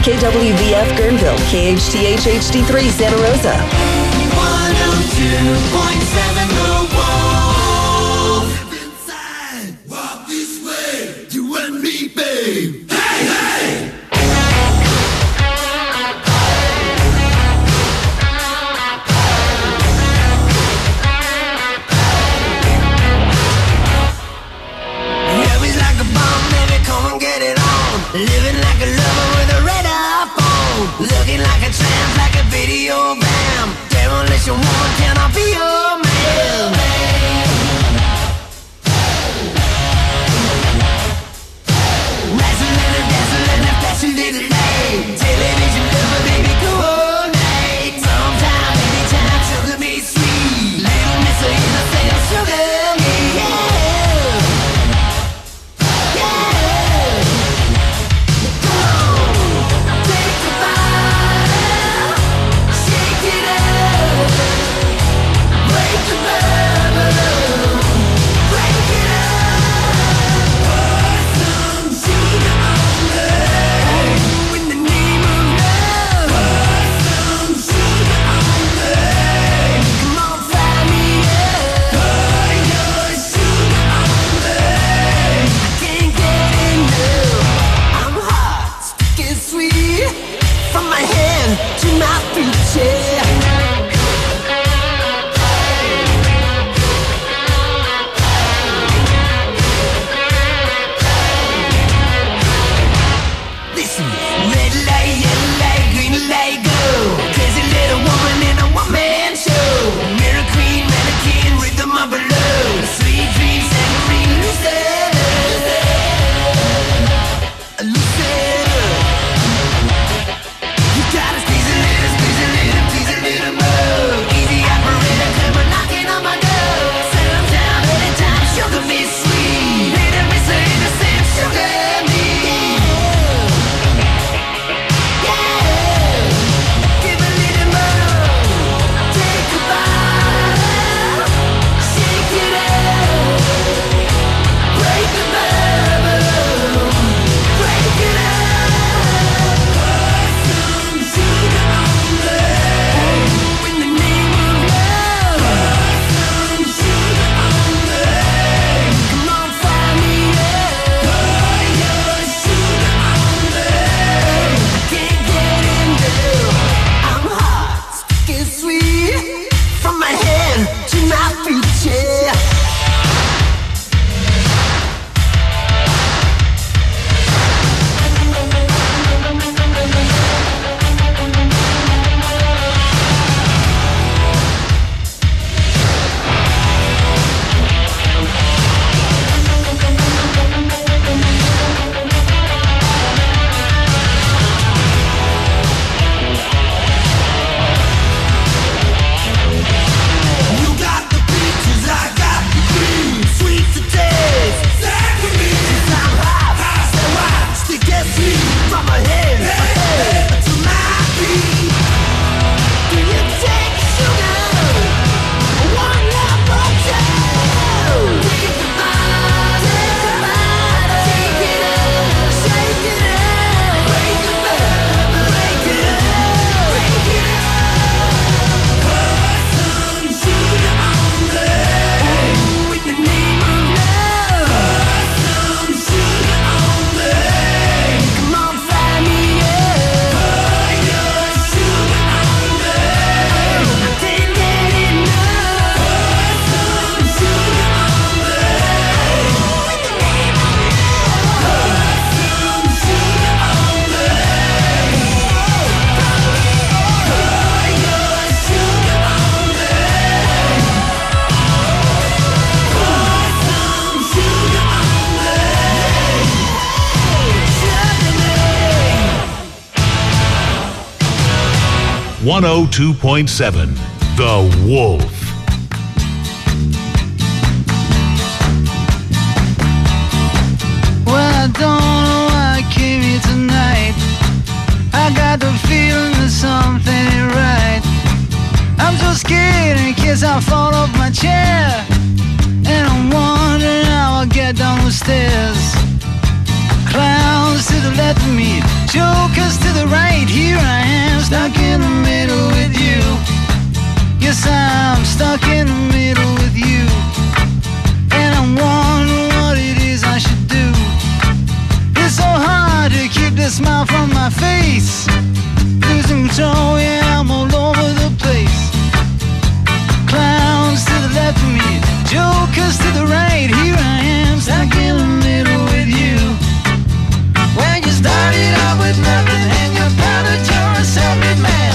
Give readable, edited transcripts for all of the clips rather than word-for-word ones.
KWVF Guerneville, KHTH HD3 Santa Rosa. 102.7 The Wolf. Inside, walk this way, you and me, babe. Hey, hey! Living like a lover with a red iPhone. Looking like a tramp, like a video bam. Demolition woman, can I be your man? Wrestling and dancing and flashing little light. Television lover, baby, go all night. Sometime, anytime, sugar me sweet. Little miss innocent, sugar me, yeah. .7 The Wolf. Well, I don't know why I came here tonight. I got the feeling that something ain't right. I'm so scared in case I fall off my chair, and I'm wondering how I'll get down the stairs. Clowns to the left of me, jokers to the right. Guess I'm stuck in the middle with you, and I'm wondering what it is I should do. It's so hard to keep the smile from my face. Losing control, yeah, I'm all over the place. Clowns to the left of me, jokers to the right. Here I am, stuck in the middle with you. When you started out with nothing and you're proud that you're a self-made man,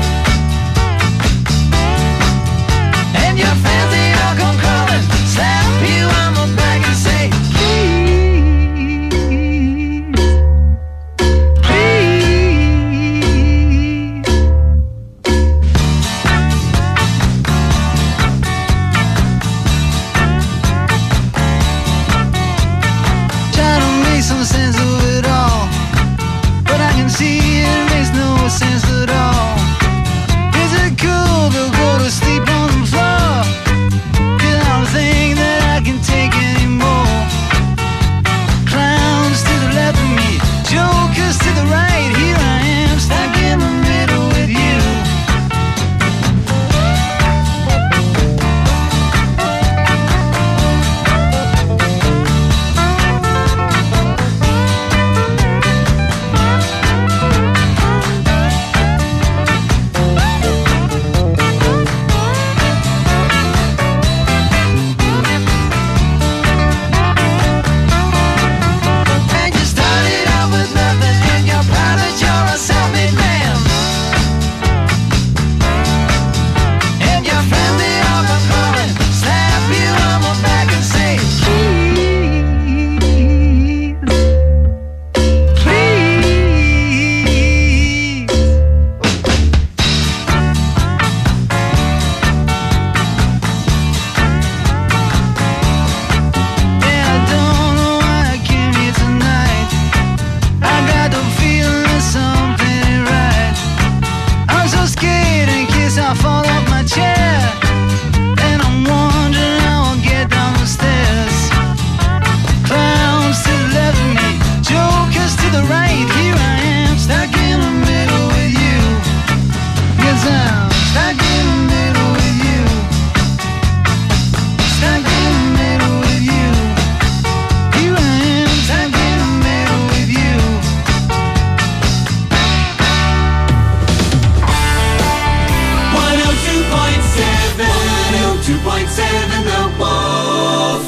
and your fans, they all come crawling, slap you on the back and say, please, please. Try to make some sense of it all, but I can see it makes no sense at all. Is it cool to go to sleep on the floor? 'Cause I don't think that I can take anymore. Clowns to the left of me, jokers to the right. Here I am, stuck in the middle with you. And you started out with nothing and you're proud that you're a self-made man, and your friends, they all come calling, slap you on the back and say, please, please. Yeah, I don't know why I came here tonight. I got the feeling that something ain't right. I'm so scared in case I fall off my chair, and I'm wondering how I'll get down the stairs. Clowns to the left of me, jokers to the right. Here I am, stuck in the middle with you. Yes, I'm stuck in the middle with you. Stuck in the middle with you. Here I am, stuck in the middle with you. 102.7 The Wolf.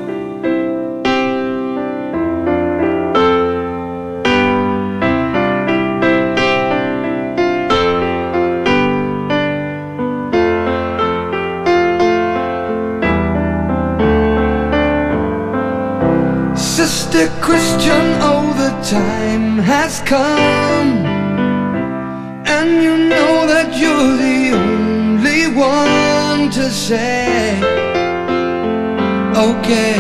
Sister Christian, oh, the time has come, and you know that you're the only one to say, okay.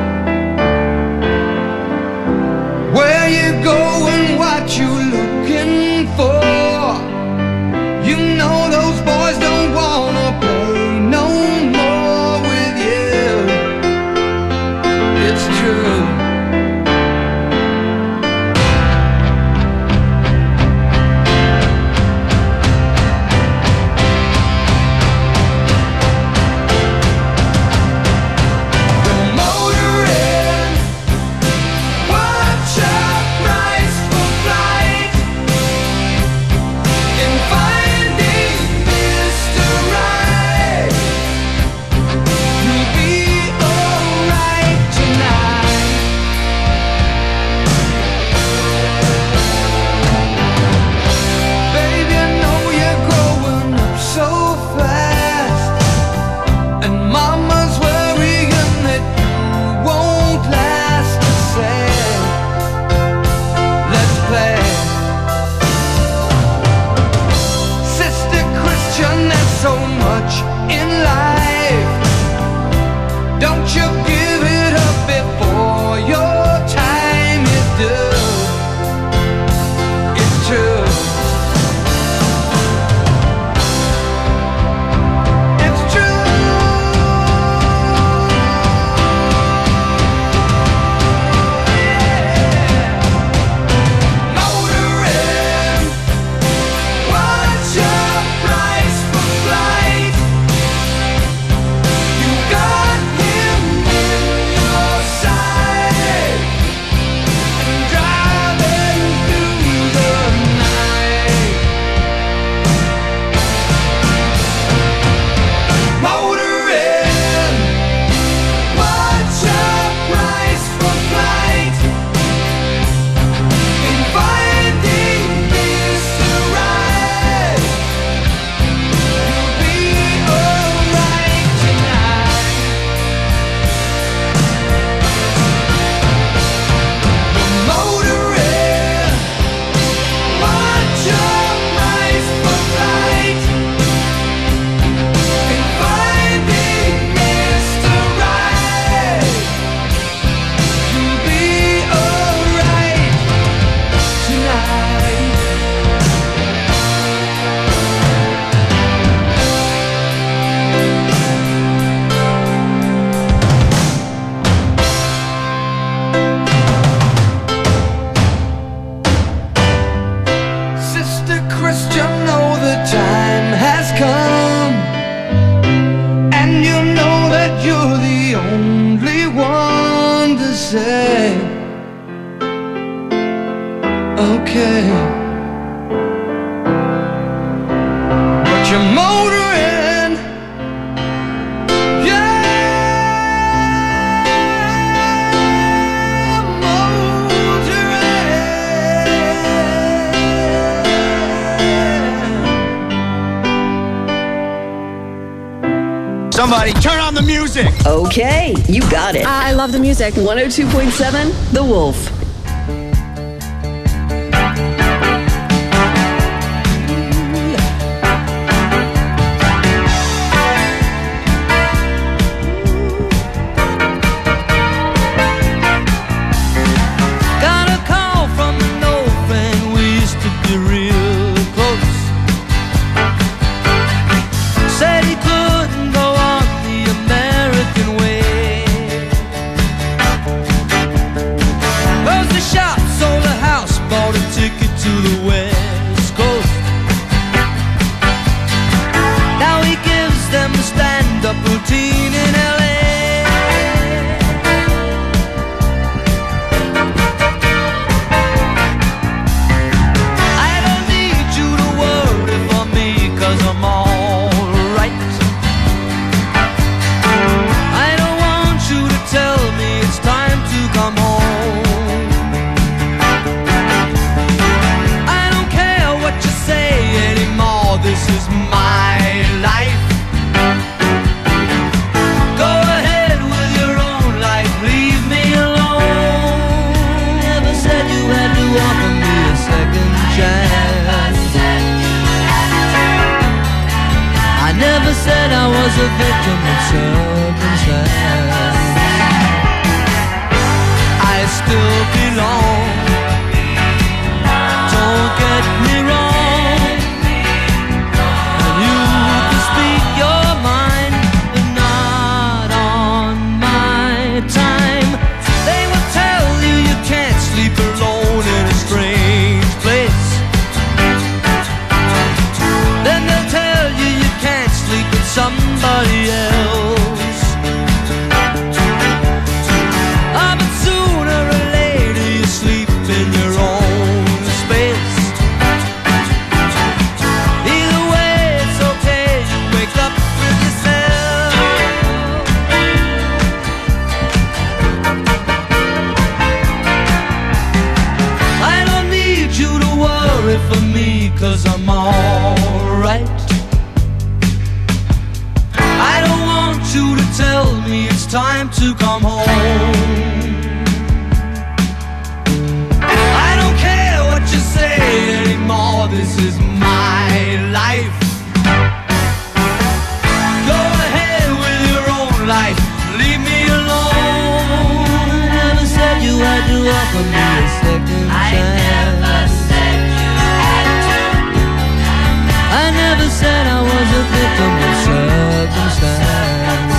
Where you going, what you looking for? You know those boys don't wanna play no more with you. It's true. The motor Somebody turn on the music. Okay, you got it. I love the music. 102.7 The Wolf. Got a call from an old friend, we used to be real close. Said he couldn't go on the American way. Closed the shop, sold a house, bought a ticket to the West Coast. Now he gives them a stand-up routine in LA. I'm alright. I don't want you to tell me it's time to come home. I don't care what you say anymore, this is my life. Go ahead with your own life, leave me alone. Never said you had to offer me a second chance. I never said I was a victim of circumstance. I still belong. Don't get me wrong. And you can speak your mind, but not on my time. They will tell you you can't sleep alone in a strange place. Then they'll tell you you can't sleep with somebody else. Ah, but sooner or later you sleep in your own space. Either way it's okay, you wake up with yourself. I don't need you to worry for me, 'cause I'm alright. I don't want you to tell me it's time to come home. I don't care what you say anymore, this is my life. Go ahead with your own life, leave me alone. Never said you had to offer me a second chance. I never said I was a victim of circumstance.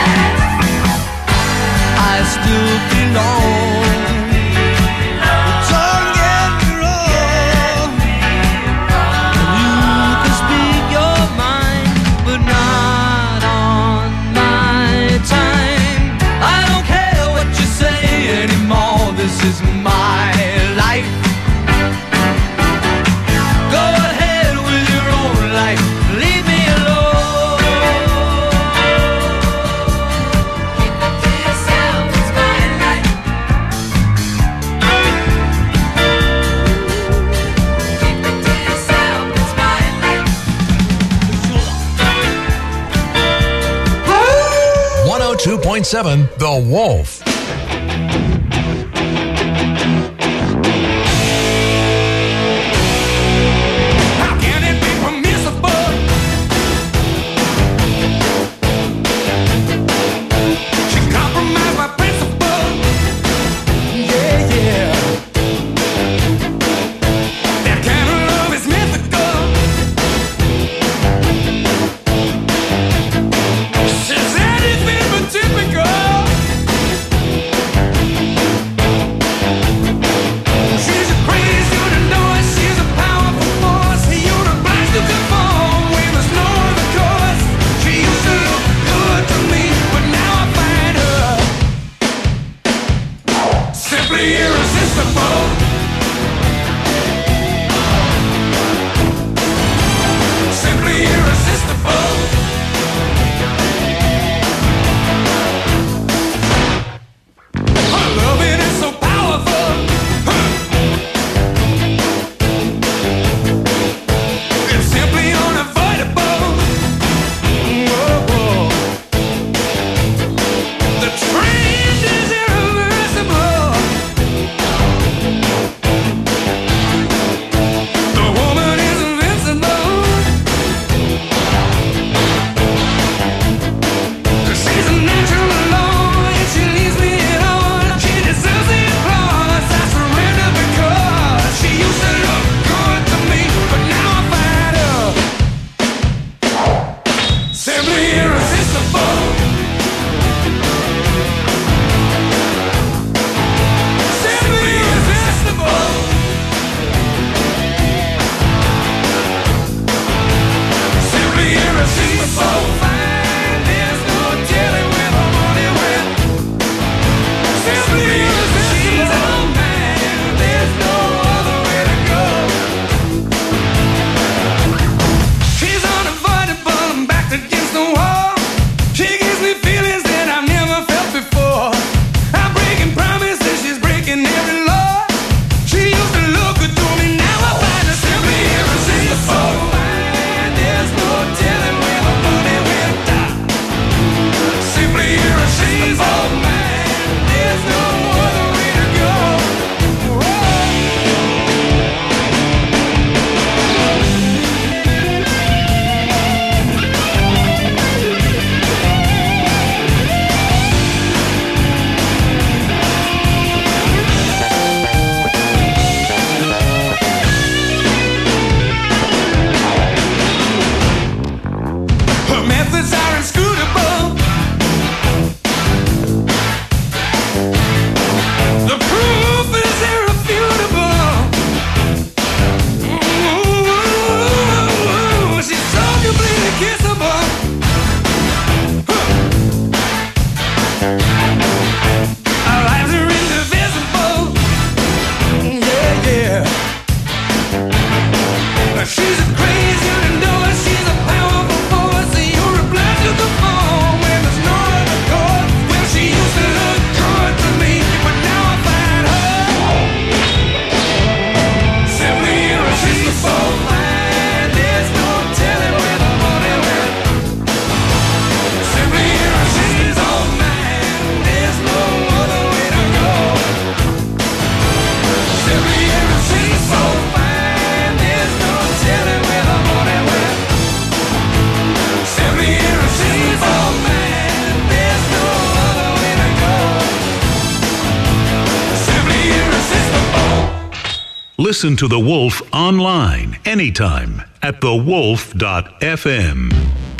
I still belong. Don't get me wrong. And you can speak your mind, but not on my time. I don't care what you say anymore, this is my life. Go ahead with your own life, leave me alone. Keep it to yourself, it's my life. Keep it to yourself, it's my life. 102.7 The Wolf. How can it be permissible? She compromised my principle. Yeah, yeah. That kind of love is mythical. She said it's been but typical. Listen to The Wolf online anytime at thewolf.fm.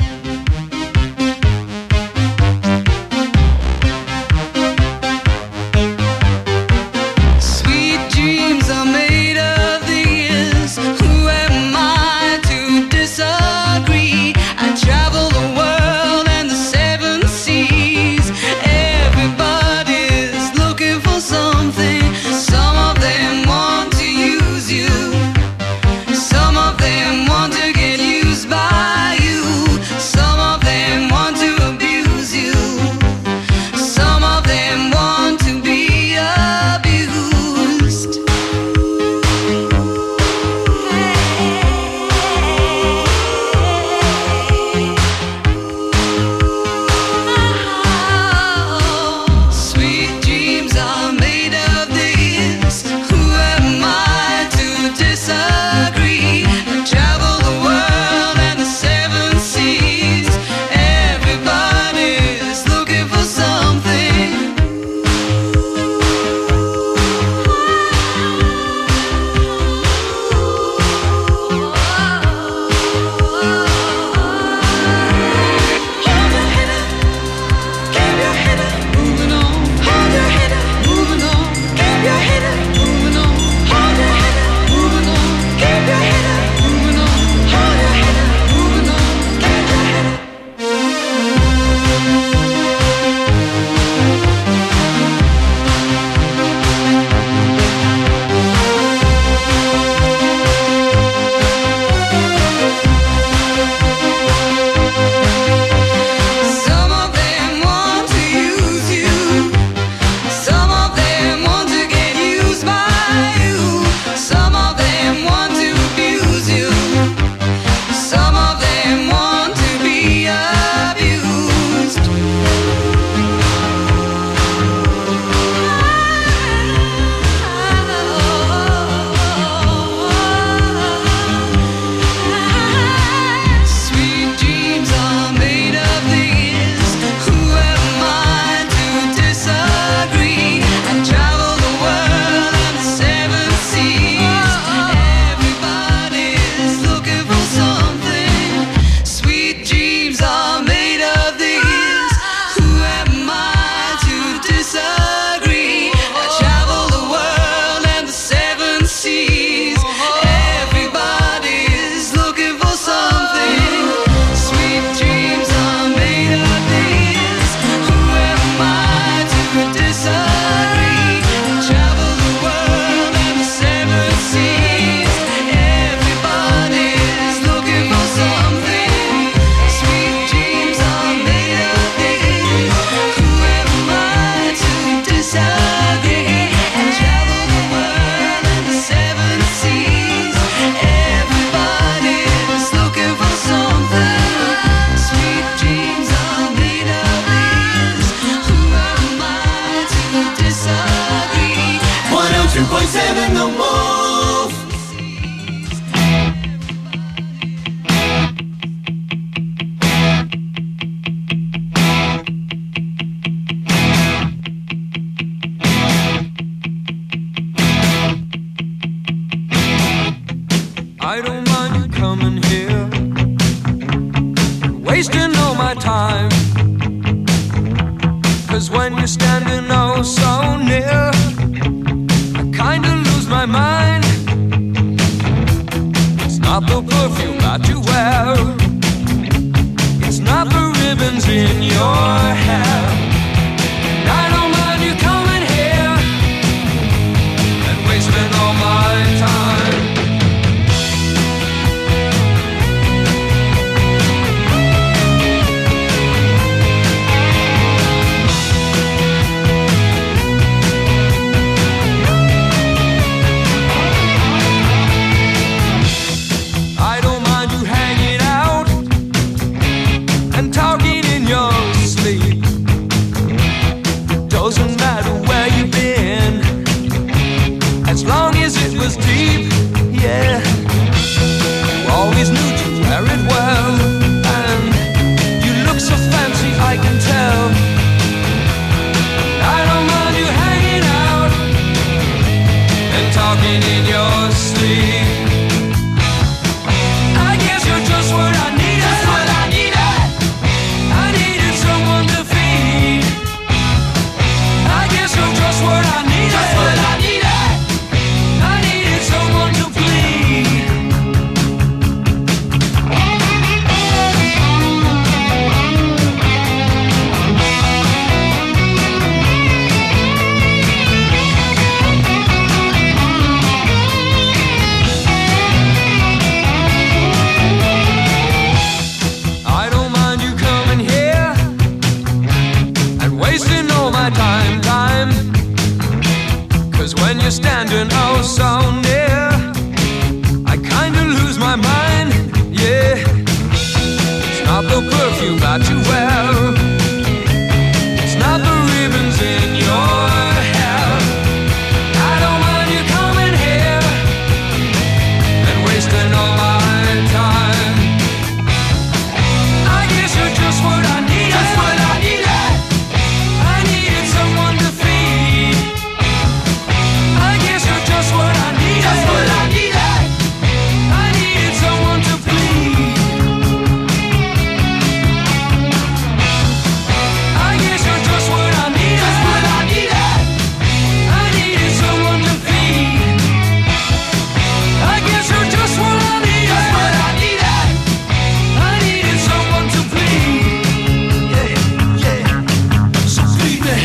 Sweet dreams are made of these. Who am I to disagree? I travel the world and the seven seas. Everybody's looking for something. Some of them want to use you. Some of them want to get used by you. Some of them want to abuse you. Some of them want to be abused. Sweet dreams are made of this. Who am I to disagree? I travel the world and the seven seas. Everybody's looking for something. Hold your head up, keep your head up, moving on. Hold your head up, moving on. Keep your head up, moving on. Hold your head up, moving on. Keep your head up, moving on. Hold your head up, moving on. Keep your head up. Some of them want to use you. Some of them want to get used by you. Some of them want to abuse you. Some of them want to be abused. Sweet dreams are made of these. Who am I to disagree? I travel the world and the seven seas. Everybody's looking for something. Sweet dreams are made of these. Who am I to disagree? I travel the world and the seven seas. Everybody's looking for something. Sweet dreams are made of these. Who am I to disagree? I travel the world and the seven seas. Everybody's looking for something. Sweet dreams are made of these. Who am I to disagree? I travel the world and the seven seas. Everybody's looking for something. Sweet dreams are made of these. Who am I to disagree? 102.7 The Wolf. I don't mind you coming here, wasting all my time. 'Cause when you're standing oh so near, I kinda lose my mind. It's not the perfume that you wear, it's not the ribbons in your hair. I don't mind you coming here and wasting all my time. my mind, yeah. It's not the perfume that you wear. It's not the ribbons in your hair. I don't mind you coming here and wasting all my time. I guess you're just what I needed. Just what I needed. I needed someone to feed. I guess you're just what I needed. Just what I needed. I needed someone to please. I guess you're just what I needed. Just what I needed. I needed someone to feed. I guess you're just what I needed. Just what I needed. I needed someone to please. Yeah, yeah. So please me.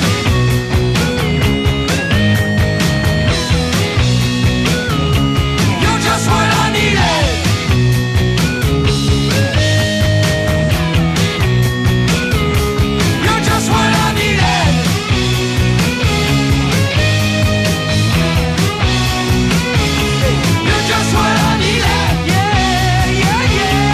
You're just what I needed. You're just what I needed. You're just what I needed. Yeah, yeah,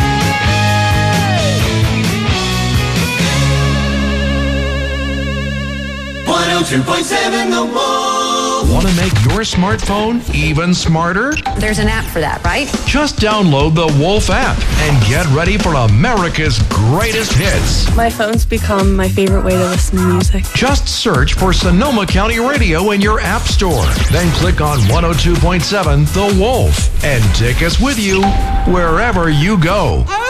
yeah. 102.7 The Wolf. Want to make your smartphone even smarter? There's an app for that, right? Just download the Wolf app and get ready for America's greatest hits. My phone's become my favorite way to listen to music. Just search for Sonoma County Radio in your app store. Then click on 102.7 The Wolf and take us with you wherever you go.